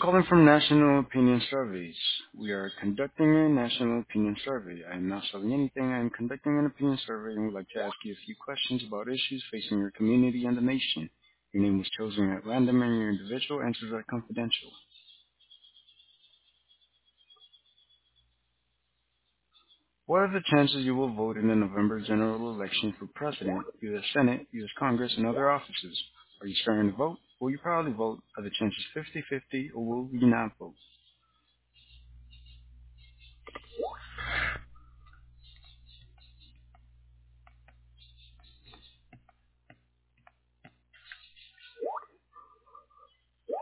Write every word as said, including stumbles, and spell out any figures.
calling from National Opinion Surveys. We are conducting a national opinion survey. I am not selling anything. I am conducting an opinion survey and would like to ask you a few questions about issues facing your community and the nation. Your name was chosen at random and your individual answers are confidential. What are the chances you will vote in the November general election for president, U S Senate, U S Congress, and other offices? Are you starting to vote? Will you probably vote? Are the chances fifty-fifty, or will you not vote?